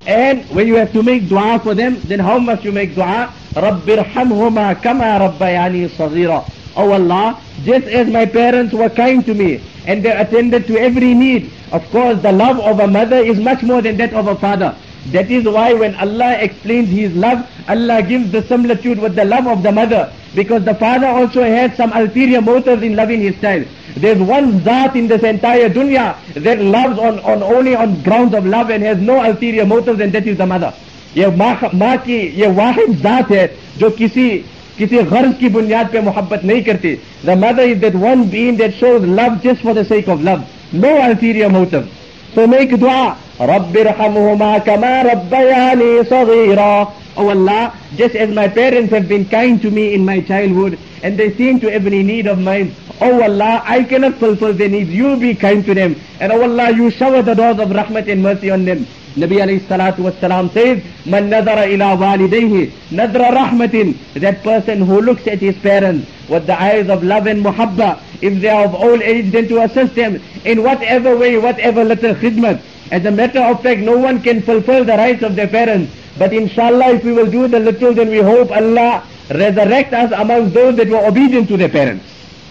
And when you have to make dua for them, then how must you make dua? رَبِّ ارْحَمْهُمَا كَمَا رَبَّيَانِي صَغِيرًا. Oh Allah, just as my parents were kind to me and they attended to every need. Of course, the love of a mother is much more than that of a father. That is why when Allah explains His love, Allah gives the similitude with the love of the mother. Because the father also has some ulterior motives in loving his child. There's one Zat in this entire dunya that loves only on grounds of love and has no ulterior motives, and that is the mother. ये माँ की ये वाहिद ज़ात है जो किसी गर्ज की बुनियाद पे मोहब्बत नहीं करती. The mother is that one being that shows love just for the sake of love, no ulterior motive. So make dua. رَبِّ ارْحَمْهُمَا كَمَا رَبَّيَانِي صَغِيرًا. Oh Allah, just as my parents have been kind to me in my childhood and they seen to every need of mine, oh Allah, I cannot fulfill their needs. You be kind to them. And oh Allah, you shower the doors of rahmat and mercy on them. Nabi alayhi salatu wassalam says, Man nadara ila walidayhi nadra rahmatin. That person who looks at his parents with the eyes of love and muhabba, if they are of old age, then to assist them in whatever way, whatever little khidmat. As a matter of fact, no one can fulfill the rights of their parents. But inshallah, if we will do the little, then we hope Allah resurrect us amongst those that were obedient to their parents.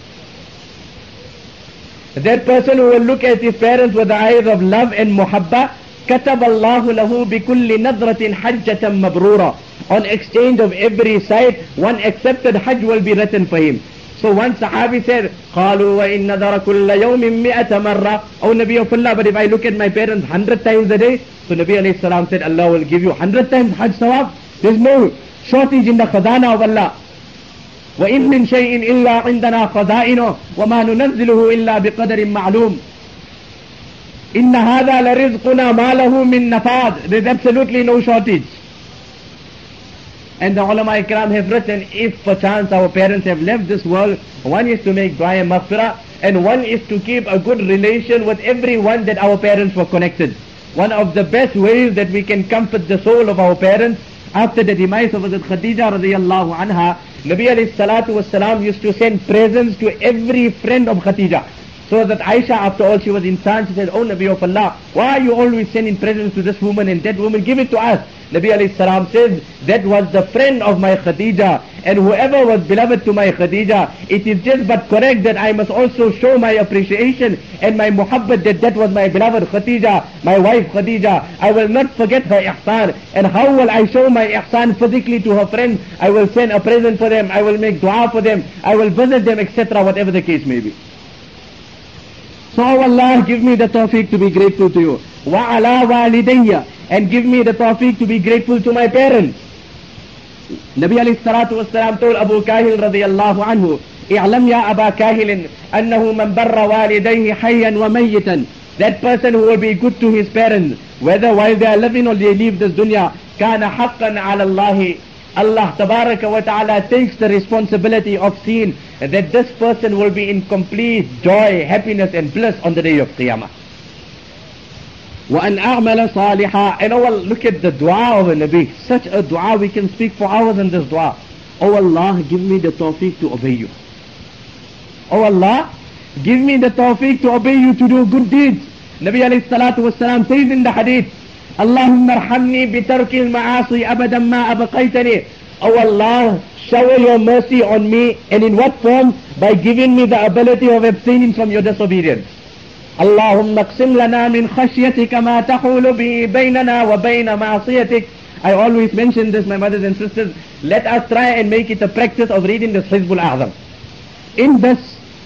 That person who will look at his parents with the eyes of love and muhabba, كَتَبَ اللَّهُ لَهُ بِكُلِّ نَظْرَةٍ حَجَّةً مَبْرُورًا. On exchange of every sight, one accepted hajj will be written for him. So one Sahabi said, قَالُوا وَإِن نَظَرَ كُلَّ يَوْمٍ مِئَةَ مَرَّةٍ. Oh Nabi of Allah, but if I look at my parents 100 times a day, so Nabi alayhi salam said, Allah will give you 100 times hajj sawab. There's no shortage in the khazana of Allah. وَإِن مِّن شَيْءٍ إِلَّا عِندَنَا خَزَائِنُهُ وَمَا نُنَزِّلُهُ إِلَّا بِقَدَرٍ مَعْلُومٍ. إِنَّ هَذَا لَرِزْقُنَا مَا لَهُ مِن نَفَادٍ. There's absolutely no shortage. And the ulama ikram have written, if perchance our parents have left this world, one is to make dua and maghfirah, and one is to keep a good relation with everyone that our parents were connected. One of the best ways that we can comfort the soul of our parents, after the demise of Hazrat Khadija radiyallahu anha, Nabi alayhi salatu wassalam used to send presents to every friend of Khadija. So that Aisha, after all, she was insan, she said, oh Nabi of Allah, why are you always sending presents to this woman and that woman? Give it to us. Nabi alayhi salam says, that was the friend of my Khadija, and whoever was beloved to my Khadija, it is just but correct that I must also show my appreciation and my muhabbat that was my beloved Khadija, my wife Khadija. I will not forget her ihsan. And how will I show my ihsan physically to her friends? I will send a present for them, I will make dua for them, I will visit them, etc., whatever the case may be. So Allah, give me the tawfiq to be grateful to you. وَعَلَى وَالِدَيَّ. And give me the tawfiq to be grateful to my parents. Nabi alayhi salatu wassalam told Abu Kahil radiyallahu anhu, اعلم يا أبا كاهل أنه من بر والديه حيا وميتا. That person who will be good to his parents, whether while they are living or they leave this dunya, كان حقا على الله. Allah tabaraka wa ta'ala takes the responsibility of seeing that this person will be in complete joy, happiness and bliss on the day of Qiyamah. وَأَنْ أَعْمَلَ صَالِحًا. And oh, look at the dua of a Nabi. Such a dua, we can speak for hours in this dua. Oh Allah, give me the tawfiq to obey you. Oh Allah, give me the tawfiq to obey you, to do good deeds. Nabi alayhi salatu wassalam says in the hadith, Allahumma arhamni bitarki al-ma'asi abadan ma abaqaytani. Oh Allah, shower your mercy on me, and in what form? By giving me the ability of abstaining from your disobedience. Allahumma qsim lana min khashyatika ma tahulu bi baynana wa bayna ma'asiyatik. I always mention this, my mothers and sisters. Let us try and make it a practice of reading this Hizbul A'zam. In this,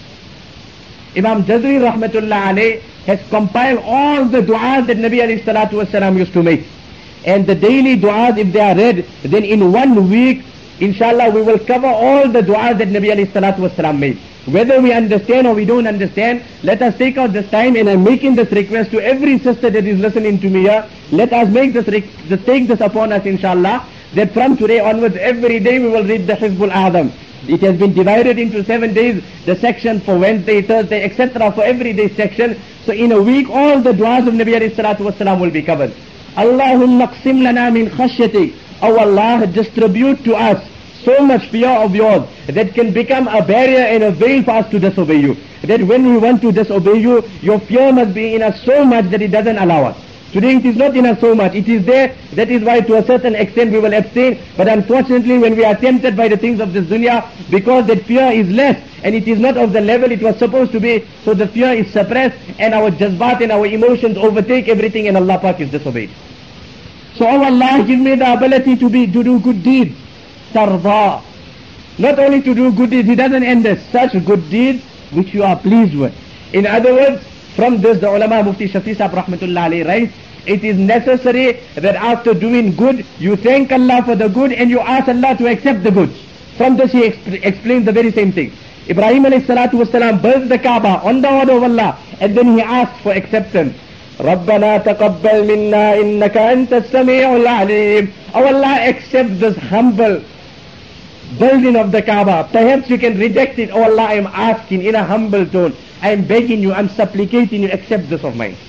Imam Jazri rahmatullah alayh has compiled all the du'as that Nabi alayhi salatu wasalam used to make. And the daily du'as, if they are read, then in 1 week, inshallah, we will cover all the du'as that Nabi alayhi salatu wasalam made. Whether we understand or we don't understand, let us take out this time, and I'm making this request to every sister that is listening to me here. Let us make take this upon us, inshallah, that from today onwards, every day we will read the Hizbul A'zam. It has been divided into 7 days, the section for Wednesday, Thursday, etc., for every day section. So in a week, all the du'as of Nabi alayhi salatu wasalam will be covered. Allahumma qsim lana min khashyatik. Oh Allah, distribute to us so much fear of yours that can become a barrier and a veil for us to disobey you. That when we want to disobey you, your fear must be in us so much that it doesn't allow us. Today it is not enough so much. It is there. That is why to a certain extent we will abstain. But unfortunately when we are tempted by the things of this dunya, because that fear is less and it is not of the level it was supposed to be, so the fear is suppressed and our jazbat and our emotions overtake everything and Allah Pak is disobeyed. So, oh Allah, give me the ability to do good deeds. Tarda. Not only to do good deeds, He doesn't end there. Such good deeds which you are pleased with. In other words, from this the ulama Mufti Shafi Sahib Rahmatullah Alayhi writes, it is necessary that after doing good, you thank Allah for the good and you ask Allah to accept the good. From this he explains the very same thing. Ibrahim alayhi salatu wasalam built the Kaaba on the order of Allah and then he asked for acceptance. رَبَّنَا تَقَبَّلْ مِنَّا إِنَّكَ أَنْتَ السَّمِيعُ الْعَلِيمُ. Oh Allah, accept this humble building of the Kaaba. Perhaps you can reject it. Oh Allah, I am asking in a humble tone. I am begging you, I am supplicating you, accept this of mine.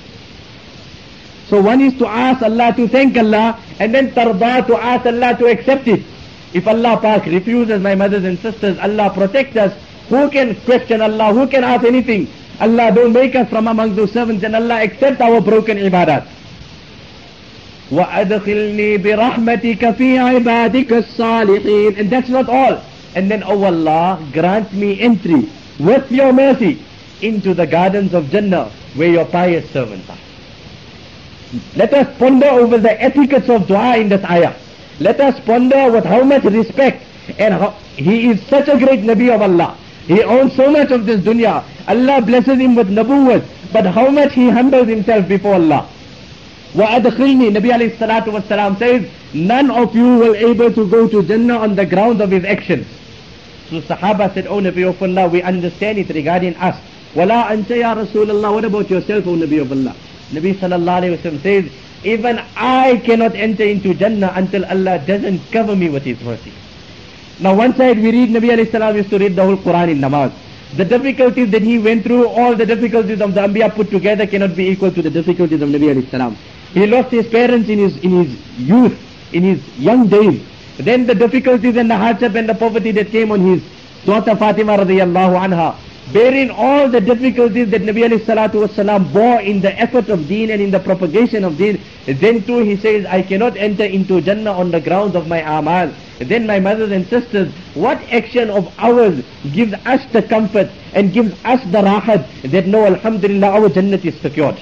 So one is to ask Allah to thank Allah, and then tarda, to ask Allah to accept it. If Allah Pak refuses, my mothers and sisters, Allah protect us. Who can question Allah? Who can ask anything? Allah don't make us from among those servants, and Allah accept our broken ibadat. وَأَدْخِلْنِي بِرَحْمَتِكَ فِي عِبَادِكَ الصَّالِحِينَ. And that's not all. And then, oh Allah, grant me entry with your mercy into the gardens of Jannah where your pious servants are. Let us ponder over the etiquettes of dua in this ayah. Let us ponder with how much respect, and how he is such a great Nabi of Allah. He owns so much of this dunya. Allah blesses him with nabuwwat, but how much he humbles himself before Allah. وَأَدْخِلْنِي, Nabi alayhi salatu wasalam says, none of you will able to go to Jannah on the grounds of his actions. So Sahaba said, oh Nabi of Allah, we understand it regarding us. وَلَا أَنْتَ يَا رَسُولَ اللَّهِ, what about yourself, O Nabi of Allah? Nabi sallallahu alayhi wa sallam says, even I cannot enter into Jannah until Allah doesn't cover me with His mercy. Now one side we read, Nabi alayhi salam used to read the whole Quran in namaz. The difficulties that he went through, all the difficulties of the Anbiya put together cannot be equal to the difficulties of Nabi alayhi salam. He lost his parents in his youth, in his young days. Then the difficulties and the hardship and the poverty that came on his daughter Fatima radiyallahu anha. Bearing all the difficulties that Nabi alayhi salatu wasalam bore in the effort of deen and in the propagation of deen, then too he says, I cannot enter into Jannah on the grounds of my amal. Then my mothers and sisters, what action of ours gives us the comfort and gives us the rahat that no, alhamdulillah, our Jannat is secured.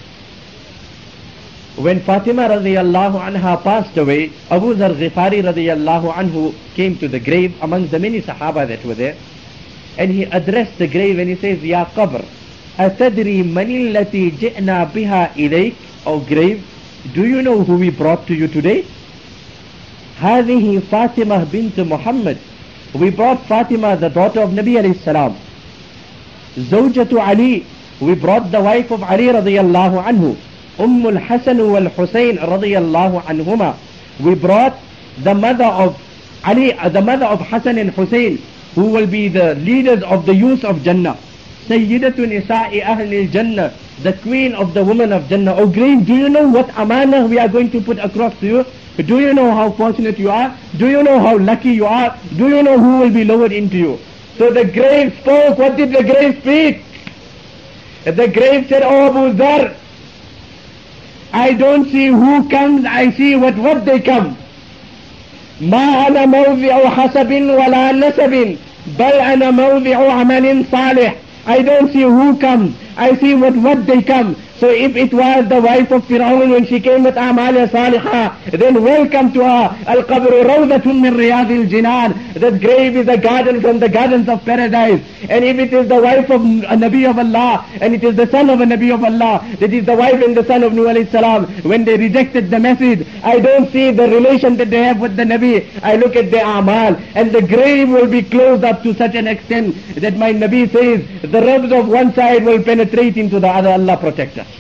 When Fatima radiyallahu anha passed away, Abu Zar Ghifari radiyallahu anhu came to the grave amongst the many Sahaba that were there. And he addressed the grave and he says, Ya qabr, atadri mani allati ji'na biha ilayk, O grave, do you know who we brought to you today? Hadihi Fatima bint Muhammad. We brought Fatima, the daughter of Nabi alayhi salam. Zawjatu Ali, we brought the wife of Ali radiyallahu anhu. Ummul Hasan wal Husayn radiyallahu anhuma. We brought the mother of Ali, the mother of Hasan and Husayn, who will be the leaders of the youth of Jannah. Sayyidatu Nisa'i Ahlil Jannah, the queen of the women of Jannah. Oh grave, do you know what amanah we are going to put across to you? Do you know how fortunate you are? Do you know how lucky you are? Do you know who will be lowered into you? So the grave spoke. What did the grave speak? The grave said, Oh Abu Dhar, I don't see who comes, I see what they come. ما أنا موضع حسب ولا نسب بل أنا موضع عمل صالح. I don't see who comes, I see what they come. So if it was the wife of Fir'aun when she came with Amal Salihah, then welcome to her. Al-Qabru Rawdatun min Riyadil Jinan. That grave is a garden from the gardens of paradise. And if it is the wife of a Nabi of Allah, and it is the son of a Nabi of Allah, that is the wife and the son of Nuh alayhi salam, when they rejected the message, I don't see the relation that they have with the Nabi. I look at their Amal, and the grave will be closed up to such an extent that my Nabi says, the ribs of one side will penetrate into the other. Allah protect us.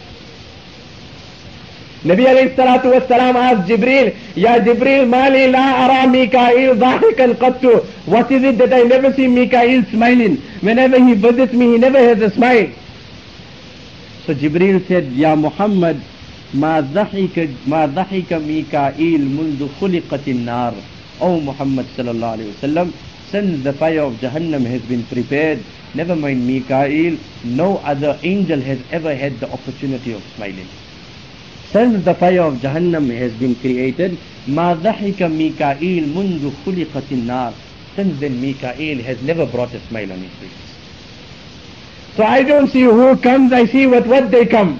Nabi alayhi salatu wassalam asked Jibreel, Ya Jibreel, mali la ara Mikail dhahikan qattu. What is it that I never see Mikail smiling? Whenever he visits me, he never has a smile. So Jibreel said, Ya Muhammad, ma dhahika Mikail mundu khuliqatin nar. O Muhammad sallallahu alayhi wa sallam, since the fire of Jahannam has been prepared, never mind Mikail, no other angel has ever had the opportunity of smiling. since the fire of Jahannam has been created, مَا ضَحِكَ مِيكَائِيل مُنْذُ خُلِقَتِ النَّارِ. Since then Mikael has never brought a smile on his face. So I don't see who comes, I see what they come.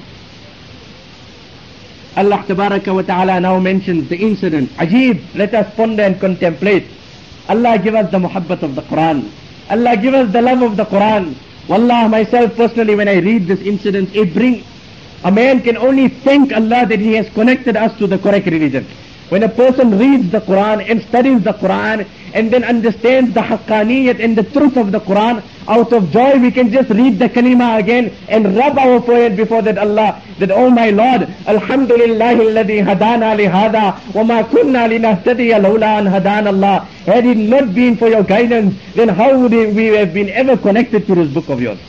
Allah Tabaraka wa Ta'ala now mentions the incident. Ajib, let us ponder and contemplate. Allah give us the muhabbat of the Quran. Allah give us the love of the Quran. Wallah, myself personally, when I read this incident, a man can only thank Allah that He has connected us to the correct religion. When a person reads the Quran and studies the Quran and then understands the haqqaniyat and the truth of the Quran, out of joy we can just read the kalima again and rub our forehead before that Allah, that oh my Lord, Alhamdulillah alladhi hadana li hada wa ma kunna linahtadiya lawla an hadana Allah. Had it not been for your guidance, then how would we have been ever connected to this book of yours?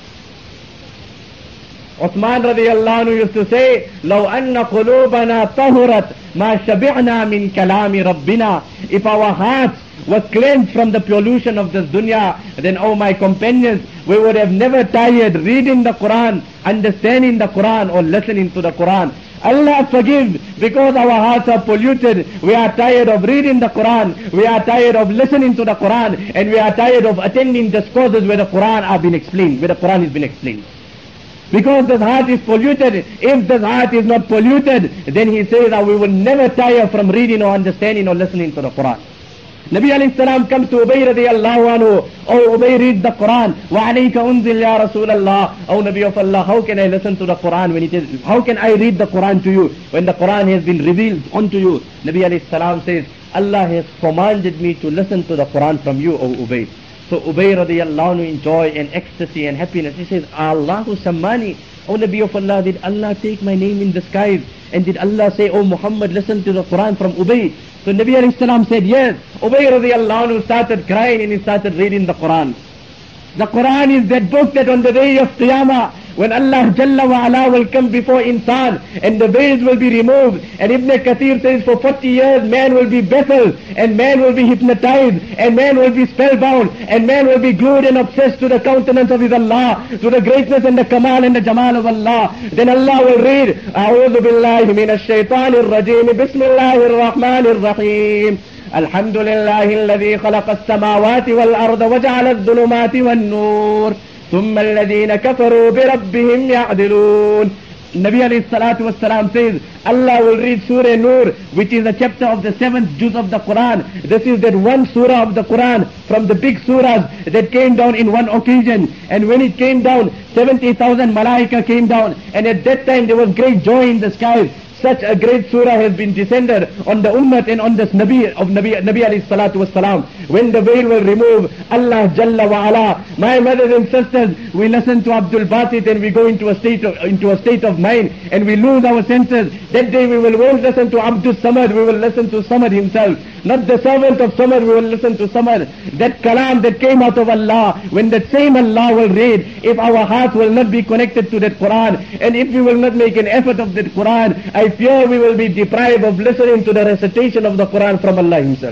Uthman radiyallahu anhu used to say, لَوْ أَنَّ قُلُوبَنَا طَهُرَتْ مَا شَبِعْنَا مِنْ كَلَامِ رَبِّنَا. If our hearts were cleansed from the pollution of this dunya, then oh my companions, we would have never tired reading the Quran, understanding the Quran or listening to the Quran. Allah forgive, because our hearts are polluted. We are tired of reading the Quran, we are tired of listening to the Quran, and we are tired of attending discourses where the Quran has been explained. Because this heart is polluted. If this heart is not polluted, then he says that we will never tire from reading or understanding or listening to the Quran. Nabi alayhi salam comes to Ubay radiyallahu anhu. Oh Ubay, read the Quran. Wa alayka unzil ya Rasulallah. Oh Nabi of Allah, how can I listen to the Quran when it is, how can I read the Quran to you when the Quran has been revealed unto you? Nabi alayhi salam says, Allah has commanded me to listen to the Quran from you, O Ubay. So Ubay radiyallahu anhu in joy and ecstasy and happiness, he says, Allahu sammani. O Nabi of Allah, did Allah take my name in the skies? And did Allah say, oh Muhammad, listen to the Quran from Ubay? So Nabi alayhi salam said, yes. Ubay radiyallahu anhu started crying and he started reading the Quran. The Quran is that book that on the day of Qiyamah, when Allah Jalla wa Ala will come before insan and the veils will be removed, and Ibn Kathir says for 40 years man will be baffled and man will be hypnotized and man will be spellbound and man will be glued and obsessed to the countenance of his Allah, to the greatness and the kamal and the jamal of Allah. Then Allah will read, A'udhu billahi minash shaitanir rajim, Bismillahir Rahmanir Rahim. الحمد لله الذي خلق السماوات والأرض وجعل الظلمات والنور ثم الذين كفروا بربهم يعدلون. Nabi alayhi salatu wassalam says, Allah will read Surah Nur, which is a chapter of the 7th juz of the Quran. This is that one surah of the Quran from the big surahs that came down in one occasion. And when it came down, 70,000 malaika came down. And at that time there was great joy in the skies. Such a great surah has been descended on the ummah and on this Nabi alayhi salatu wassalam. When the veil will remove, Allah Jalla wa Ala, my brothers and sisters, we listen to Abdul Basit and we go into a state of mind and we lose our senses. That day we won't listen to Abdul Samad, we will listen to Samad himself. Not the servant of Samad, we will listen to Samad. That kalam that came out of Allah, when that same Allah will read, if our hearts will not be connected to that Quran, and if we will not make an effort of that Quran, I fear we will be deprived of listening to the recitation of the Quran from Allah Himself.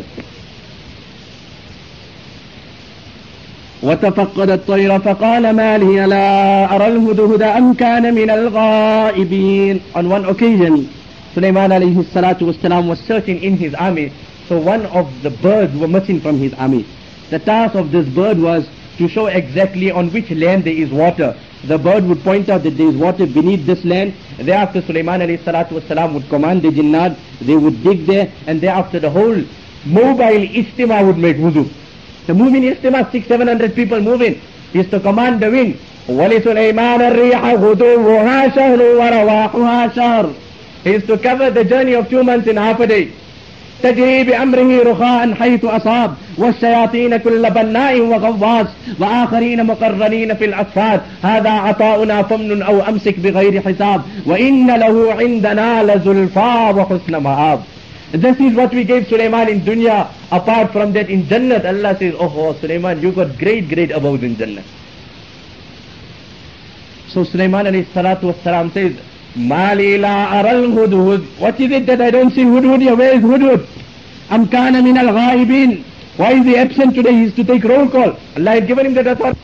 وتفقد الطير فقال ما لي لا أرى الهدهد أم كان من الغائبين. On one occasion, Sulaiman alayhi salatu wassalam was searching in his army. So one of the birds were missing from his army. The task of this bird was to show exactly on which land there is water. The bird would point out that there is water beneath this land. Thereafter Sulaiman alayhi salatu wasalam would command the jinnat, they would dig there, and thereafter the whole mobile istima would make wudu. The moving istima, 600-700 people moving. He used to command the wind. وَلِسُلَيْمَانَ الرِّيحَ غُدُوُّهَا شَهْرٌ وَرَوَاحُهَا شَهْرٌ. He used to cover the journey of 2 months in half a day. تجري بأمره رخاء حيث أصاب والشياطين كل بناء وغواص وآخرين مقرنين في الأصفاد هذا عطاؤنا فمن أو أمسك بغير حساب وإن له عندنا لزلفى وحسن مآب. This is what we gave Sulaiman in dunya. Apart from that, in Jannat, Allah says, oh Sulaiman, you got great abodes in Jannat. So Sulaiman alayhi salatu wassalam says, Mali la aral hudhud. What is it that I don't see hudhud here? Where is hudhud? Am kana min al ghaibin. Why is he absent today? He is to take roll call. Allah had given him that authority.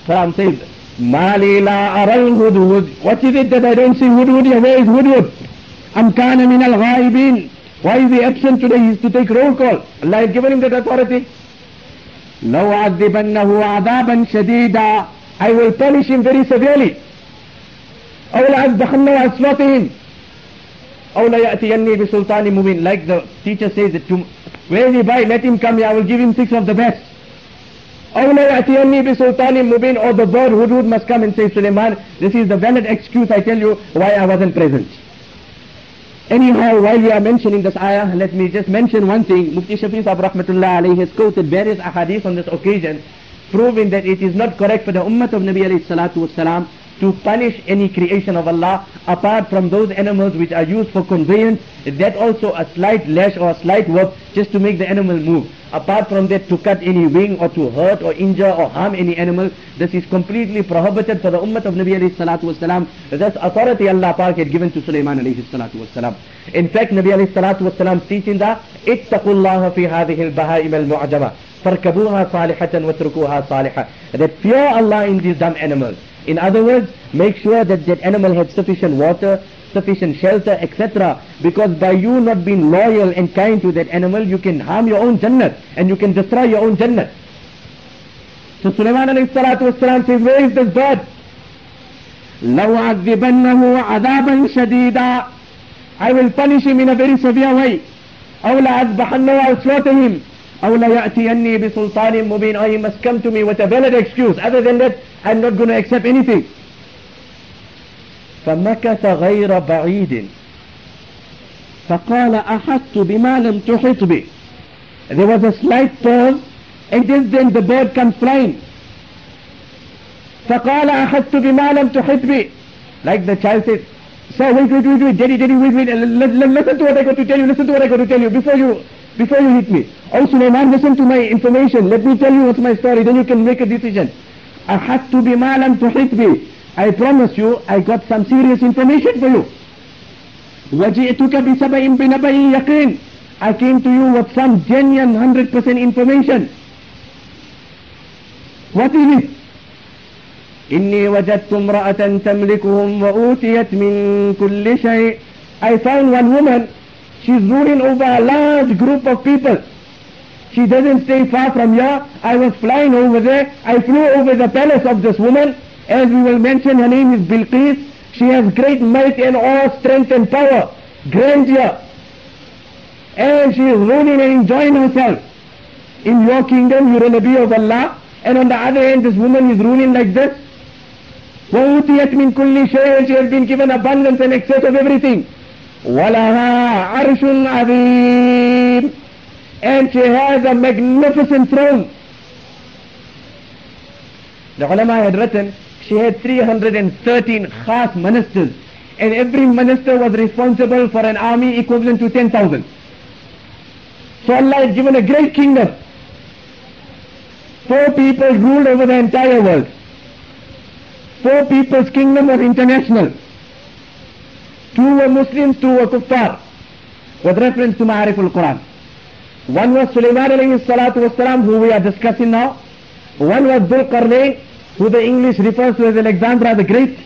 Salam says, Mali la aral hudhud. What is it that I don't see hudhud? Where is hudhud? Am kana min al-ghaibin. Why is he absent today? He is to take roll call. Allah has given him that authority. لو عذبنه عذابا شديدا. I will punish him very severely. أو لأذبحنه وأسلطهم. أو ليأتيني بسلطان مبين. Like the teacher says, that where is he by? Let him come here. I will give him 6 of the best. أو ليأتيني بسلطان مبين. Or the bird Hudhud must come and say, Sulaiman, this is the valid excuse, I tell you, why I wasn't present. Anyhow, while we are mentioning this ayah, let me just mention one thing. Mufti Shafi Sahib Rahmatullah alayhi has quoted various ahadith on this occasion, proving that it is not correct for the ummah of Nabi alayhi salatu wasalam to punish any creation of Allah apart from those animals which are used for conveyance. That also a slight lash or a slight whip just to make the animal move. Apart from that, to cut any wing or to hurt or injure or harm any animal, this is completely prohibited for the ummah of Nabi alayhi salatu wasalam. This authority Allah Pak had given to Sulaiman alayhi salatu wasalam. In fact, Nabi alayhi salatu wasalam teaching that ittaqullaha fi hadhihi al-baha'im al-mu'jama farkabuha salihatan watrukuha salihah. That fear Allah in these dumb animals. In other words, make sure that that animal had sufficient water, sufficient shelter, etc. Because by you not being loyal and kind to that animal, you can harm your own Jannat and you can destroy your own Jannat. So Sulaiman alayhi salatu wasalam says, where is this bird? لَوْ عَذِّبَنَّهُ عَذَابًا شَدِيدًا. I will punish him in a very severe way. أَوْ لَأَذْبَحَنَّهُ, I will slaughter him. أَوْ لَيَأْتِيَنِّي بِسُلْطَانٍ مُبِينٍ. Or he must come to me with a valid excuse. Other than that, I'm not going to accept anything. فَمَكَثَ غَيْرَ بَعِيدٍ فَقَالَ أَحَطْتُ بِمَا لَمْ تُحِطْ بِهِ. There was a slight pause, and just then the bird comes flying. فَقَالَ أَحَطْتُ بِمَا لَمْ تُحِطْ بِهِ. Like the child says, sir, wait, daddy, wait, listen to what I got to tell you, before you hit me. Oh Sulaiman, listen to my information, let me tell you what's my story, then you can make a decision. أَحَطْتُ بِمَا لَمْ تُحِطْ بِهِ. I promise you, I got some serious information for you. وَجِئْتُكَ بِسَبَإٍ بِنَبَإٍ يَقِينٍ. I came to you with some genuine 100% information. What is it? إِنِّي وَجَدْتُ امْرَأَةً تَمْلِكُهُمْ وَأُوتِيَتْ مِنْ كُلِّ شَيْءٍ. I found one woman, she's ruling over a large group of people. She doesn't stay far from here. I was flying over there. I flew over the palace of this woman. As we will mention, her name is Bilqis. She has great might and awe, strength and power, grandeur. And she is ruling and enjoying herself. In your kingdom, you're a Nabi of Allah. And on the other hand, this woman is ruling like this. وَأُوتِيَتْ مِنْ كُلِّ شَيْءٍ. She has been given abundance and excess of everything. وَلَهَا عَرْشٌ عَظِيمٌ. And she has a magnificent throne. The ulama had written, she had 313 khas ministers, and every minister was responsible for an army equivalent to 10,000. So Allah had given a great kingdom. 4 people ruled over the entire world. 4 people's kingdom was international. 2 were Muslims, 2 were kuffar, with reference to Ma'arif al-Quran. One was Sulaiman alayhi salatu wasalam, who we are discussing now. One was Dhul Qarnayn, who the English refers to as Alexander the Great.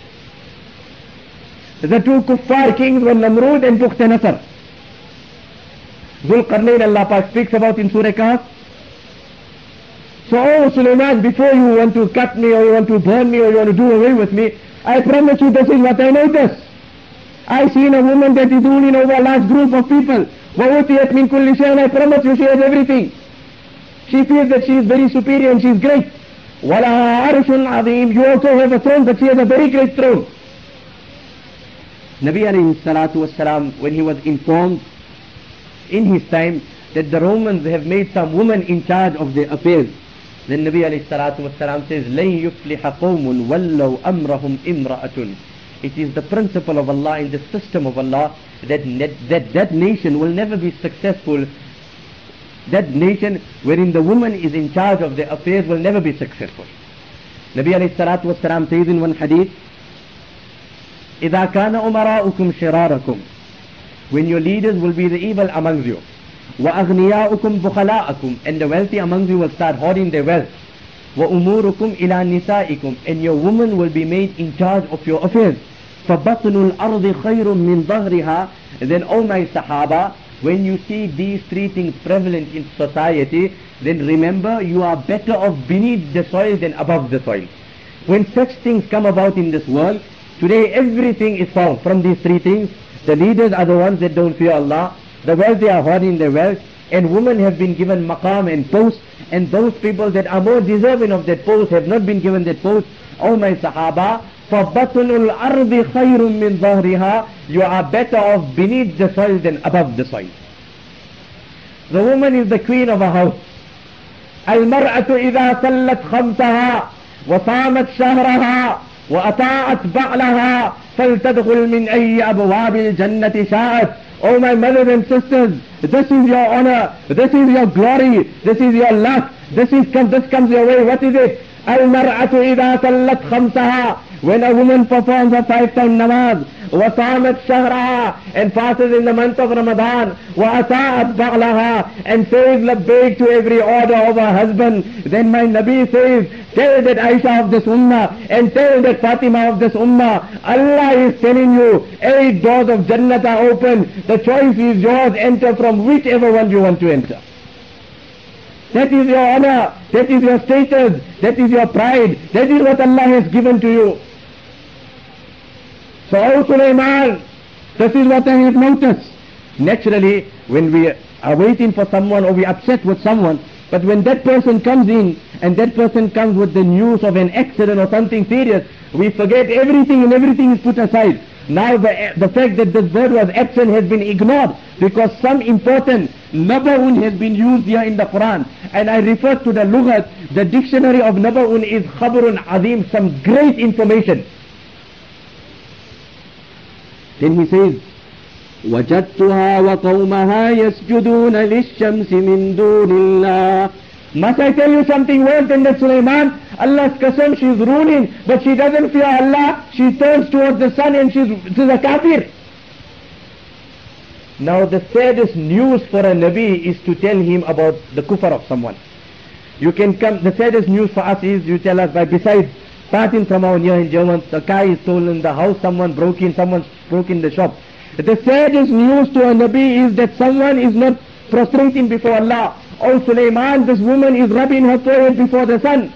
The 2 kuffar kings were Namrud and Bukhtanasar. Dhul Qarnayn Allah Pak speaks about in Surah Kahf. So, oh Sulaiman, before you want to cut me or you want to burn me or you want to do away with me, I promise you this is what I notice. I seen a woman that is ruling over a large group of people. وَأُوتِيَتْ مِنْ كُلِّ شَيْءٍ. I promise you she has everything. She feels that she is very superior and she is great. وَلَهَا عَرْشٌ عَظِيمٌ. You also have a throne, but she has a very great throne. Nabi alayhi salatu wasalam, when he was informed in his time that the Romans have made some woman in charge of their affairs, then Nabi alayhi salatu wasalam says, لَن يُفْلِحَ قَوْمٌ وَلَّوْ أَمْرَهُمْ إِمْرَأَةٌ. It is the principle of Allah, in the system of Allah, that nation will never be successful. That nation wherein the woman is in charge of their affairs will never be successful. Nabi alayhi salatu wasalam says in one hadith, إِذَا كَانَ أُمَرَاؤُكُمْ شِرَارَكُمْ. When your leaders will be the evil amongst you. وَأَغْنِيَاؤُكُمْ بُخَلَاءَكُمْ. And the wealthy amongst you will start hoarding their wealth. وأموركم إلى نسائكم, and your woman will be made in charge of your affairs. فبطن الأرض خير من ظهرها. Then, oh my Sahaba, when you see these three things prevalent in society, then remember you are better off beneath the soil than above the soil. When such things come about in this world, today everything is found from these three things. The leaders are the ones that don't fear Allah. The wealthy are hoarding their wealth. And women have been given maqam and post. And those people that are more deserving of that post have not been given that post. Oh my Sahaba, فَبَطْنُ الْأَرْضِ خَيْرٌ مِّن ظَهْرِهَا. You are better off beneath the soil than above the soil. The woman is the queen of a house. الْمَرْأَةُ إِذَا صَلَّتْ خَمْسَهَا وَصَامَتْ شَهْرَهَا وَأَطَاعَتْ بَعْلَهَا فَلْتَدْخُلْ مِنْ أَيِّ أَبْوَابِ الْجَنَّةِ شَاءَتْ. Oh my mothers and sisters, this is your honor, this is your glory, this is your luck, this comes your way. What is it? الْمَرْأَةُ إِذَا صَلَّتْ خَمْسَهَا. When a woman performs a 5-time namaz, وَصَامَتْ شَهْرَهَا, and fasts in the month of Ramadan, وَأَطَاعَتْ بَعْلَهَا, and says labbaik to every order of her husband, then my Nabi says, tell that Aisha of this ummah, and tell that Fatima of this ummah, Allah is telling you, 8 doors of Jannat are open, the choice is yours, enter from whichever one you want to enter. That is your honor, that is your status, that is your pride, that is what Allah has given to you. So, O Sulaiman, this is what I have noticed. Naturally, when we are waiting for someone or we are upset with someone, but when that person comes in and that person comes with the news of an accident or something serious, we forget everything and everything is put aside. Now the fact that this word was absent has been ignored because some important naba'un has been used here in the Quran. And I refer to the lughat, the dictionary of naba'un is khabarun azim, some great information. Then he says, وَجَدْتُهَا وَقَوْمَهَا يَسْجُدُونَ لِلشَّمْسِ مِن دُونِ اللَّهِ. Must I tell you something worse than that, Sulaiman? Allah's qasam, she's ruling, but she doesn't fear Allah. She turns towards the sun and she's a kafir. Now the saddest news for a Nabi is to tell him about the kufr of someone. You can come, the saddest news for us is, you tell us, besides starting from our near in German, the car is stolen, the house, someone broke in the shop. The saddest news to a Nabi is that someone is not prostrating before Allah. Oh Sulaiman, this woman is rubbing her forehead before the sun.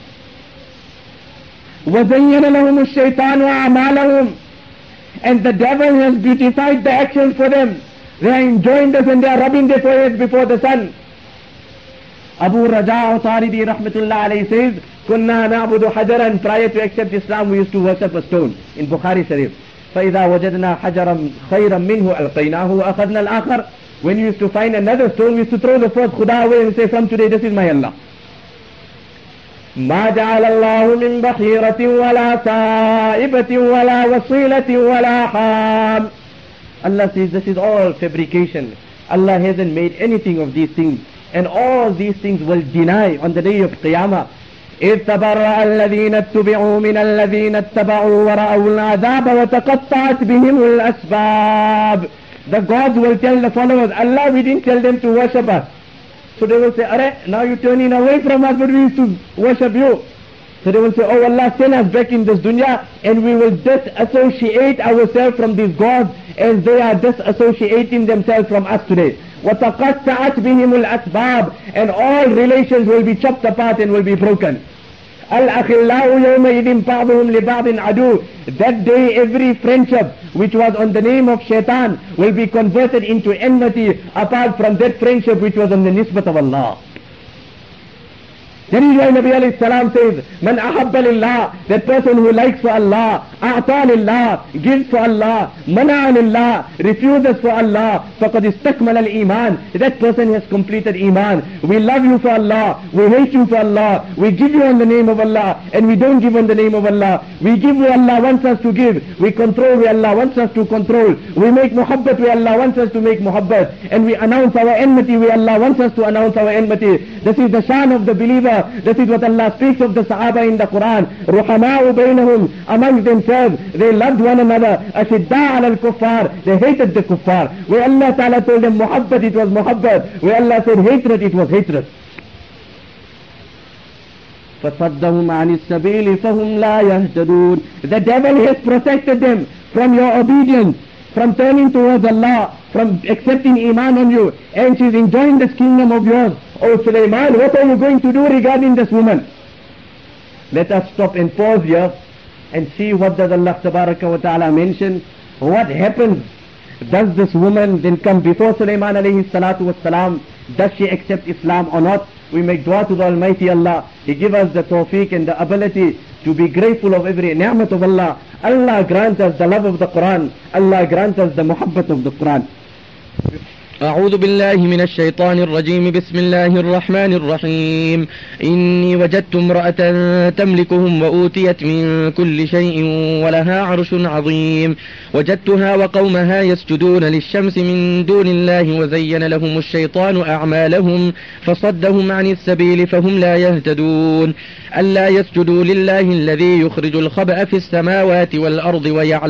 وَزَيَّنَ لَهُمُ الشَّيْطَانُ أَعْمَالَهُمْ. And the devil has beautified the actions for them. They are enjoying this and they are rubbing their foreheads before the sun. Abu Raja Utaridi Rahmatullah alayhi says, Kunna na'budu hajaran. Prior to accept Islam, we used to worship a stone in Bukhari Sharif. فَإِذَا وَجَدْنَا حَجَرًا خَيْرًا مِنْهُ أَلْقَيْنَاهُ وَأَخَذْنَا الْآخَرَ. When we used to find another stone, we used to throw the first khuda away and say, from today this is my Allah. مَا جَعَلَ اللَّهُ مِنْ بَحِيرَةٍ وَلَا سَائِبَةٍ وَلَا وَصِيلَةٍ وَلَا حَامٍ. Allah says this is all fabrication. Allah hasn't made anything of these things. And all these things will deny on the day of Qiyamah. إِذْ تَبَرَّأَ الَّذِينَ اتُّبِعُوا مِنَ الَّذِينَ اتَّبَعُوا وَرَأَوُا الْعَذَابَ وَتَقَطَّعَتْ بِهِمُ الْأَسْبَابِ. The gods will tell the followers, Allah, we didn't tell them to worship us. So they will say, Arey, now you're turning away from us, but we used to worship you. So they will say, oh Allah, send us back in this dunya, and we will disassociate ourselves from these gods as they are disassociating themselves from us today. وَتَقَطَّعَتْ بِهِمُ الْأَسْبَابِ. And all relations will be chopped apart and will be broken. Al-akhillahu yawma idin ba'duhum li ba'din adu. That day every friendship which was on the name of shaitan will be converted into enmity apart from that friendship which was on the nisbat of Allah. That is why Nabi alayhi salam says, Man ahabba lillah, that person who likes for Allah, a'ta lillah, gives for Allah, mana'a lillah, refuses for Allah, faqad istakmal al-iman. That person has completed iman. We love you for Allah, we hate you for Allah, we give you in the name of Allah, and we don't give in the name of Allah. We give where Allah wants us to give, we control where Allah wants us to control, we make muhabbat where Allah wants us to make muhabbat, and we announce our enmity where Allah wants us to announce our enmity. This is the shan of the believer. This is what Allah speaks of the Sahaba in the Quran. Ruhama'u baynahum, amongst themselves, they loved one another. Ashidda' ala al-kuffar, they hated the kuffar. Where Allah Ta'ala told them muhabbat, it was muhabbat. Where Allah said hatred, it was hatred. فَصَدَّهُمْ عَنِ السَّبِيلِ فَهُمْ لَا يَهْتَدُونَ. The devil has protected them from your obedience, from turning towards Allah, from accepting Iman on you, and she's enjoying this kingdom of yours. Oh Sulaiman, what are you going to do regarding this woman? Let us stop and pause here and see what does Allah Tabaraka wa Ta'ala mention. What happens? Does this woman then come before Sulaiman alayhi salatu was salam? Does she accept Islam or not? We make dua to the Almighty Allah. He give us the tawfiq and the ability to be grateful of every ni'mat of Allah. Allah grant us the love of the Quran. Allah grant us the muhabbat of the Quran. أعوذ بالله من الشيطان الرجيم بسم الله الرحمن الرحيم إني وجدت امرأة تملكهم وأوتيت من كل شيء ولها عرش عظيم وجدتها وقومها يسجدون للشمس من دون الله وزين لهم الشيطان أعمالهم فصدهم عن السبيل فهم لا يهتدون ألا يسجدوا لله الذي يخرج الخبأ في السماوات والأرض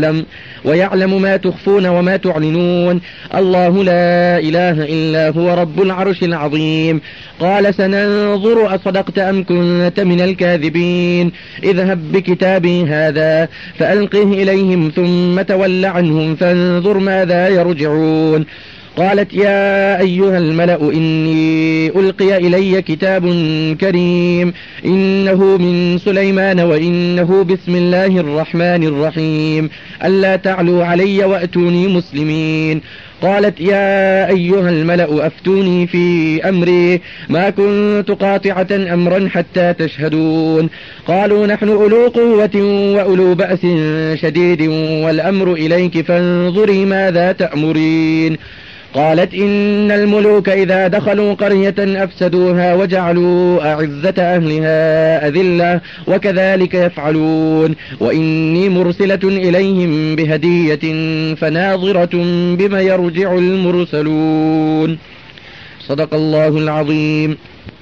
ويعلم ما تخفون وما تعلنون الله لا إله إلا هو رب العرش العظيم قال سننظر أصدقت أم كنت من الكاذبين اذهب بكتابي هذا فألقه إليهم ثم تول عنهم فانظر ماذا يرجعون قالت يا أيها الملأ إني ألقي إلي كتاب كريم إنه من سليمان وإنه بسم الله الرحمن الرحيم ألا تعلوا علي وأتوني مسلمين قالت يا أيها الملأ أفتوني في أمري ما كنت قاطعة أمرا حتى تشهدون قالوا نحن أولو قوة وأولو بأس شديد والأمر إليك فانظري ماذا تأمرين قالت إن الملوك إذا دخلوا قرية أفسدوها وجعلوا أعزة أهلها أذلة وكذلك يفعلون وإني مرسلة إليهم بهدية فناظرة بما يرجع المرسلون صدق الله العظيم.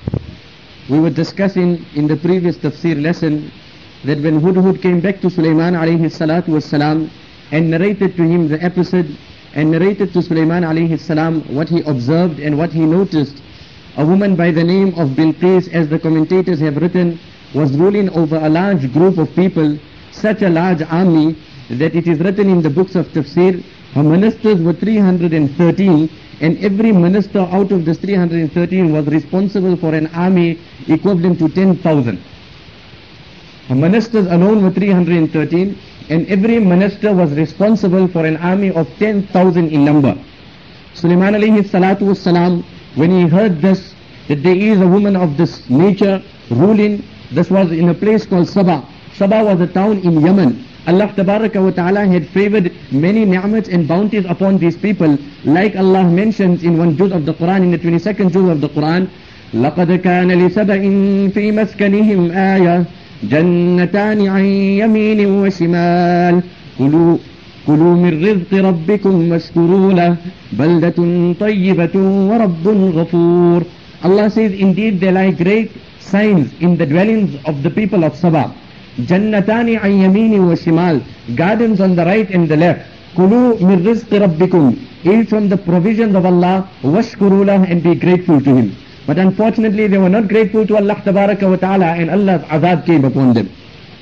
We were discussing in the previous tafsir lesson that when Hudhud came back to Sulaiman alayhi salatu was salam and narrated to him the episode and narrated to Sulaiman alayhi salam what he observed and what he noticed, a woman by the name of Bilqis, as the commentators have written, was ruling over a large group of people, such a large army that it is written in the books of tafsir, her ministers were 313 and every minister out of this 313 was responsible for an army equivalent to 10,000. Her ministers alone were 313 and every minister was responsible for an army of 10,000 in number. Sulaiman alayhi salatu was salam, when he heard this, that there is a woman of this nature ruling, this was in a place called Saba. Saba was a town in Yemen. Allah Tabaraka wa Ta'ala had favored many ni'mats and bounties upon these people, like Allah mentions in one juz of the Quran, in the 22nd juz of the Quran, لَقَدْ كَانَ لِسَبَإٍ فِي مَسْكَنِهِمْ آيَةٌ جنتان عن يمين وشمال كلوا من رزق ربكم واشكروا له بلدة طيبة ورب غفور. Allah says, indeed there lie great signs in the dwellings of the people of Saba. Jannatani an yamini wa shimal, gardens on the right and the left. Kulu min rizqi rabbikum, eat from the provisions of Allah, washkuru lah, and be grateful to Him. But unfortunately they were not grateful to Allah Tabaraka wa Ta'ala and Allah's azab came upon them.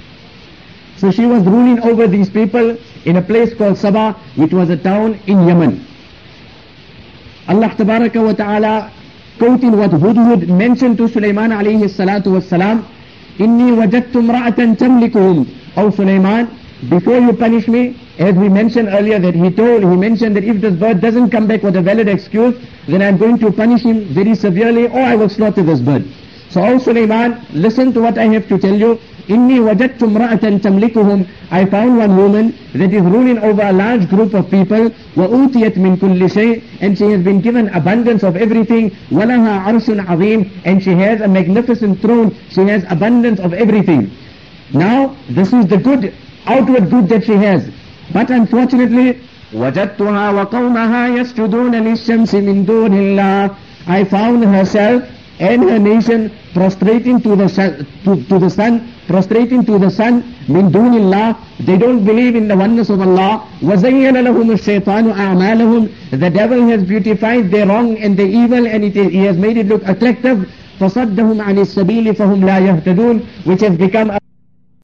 So she was ruling over these people in a place called Saba, which was a town in Yemen. Allah Tabaraka wa Ta'ala, quoting what Hudhud mentioned to Sulaiman alayhi salatu was salam, Inni wajadtu imra'atan tamlikuhum. O Sulaiman, before you punish me, as we mentioned earlier that he mentioned that if this bird doesn't come back with a valid excuse, then I'm going to punish him very severely or I will slaughter this bird. So O Sulaiman, listen to what I have to tell you. Inni wajadtu imra'atan tamlikuhum. I found one woman that is ruling over a large group of people. Wa utiyat min kulli shay, and she has been given abundance of everything. Walaha arshun azim, and she has a magnificent throne. She has abundance of everything. Now this is the good, outward good that she has. But unfortunately, وَجَدْتُهَا وَقَوْمَهَا يَسْجُدُونَ لِلشَّمْسِ مِن دُونِ اللَّهِ. I found herself and her nation prostrating to the sun, prostrating to the sun, min dunillah. They don't believe in the oneness of Allah. وَزَيَّنَ لَهُمُ الشَّيْطَانُ أَعْمَالَهُم. The devil has beautified their wrong and their evil, and he has made it look attractive. فَصَدَّهُمْ عَنِ السَّبِيلِ فَهُمْ لَا يَهْتَدُونَ, which has become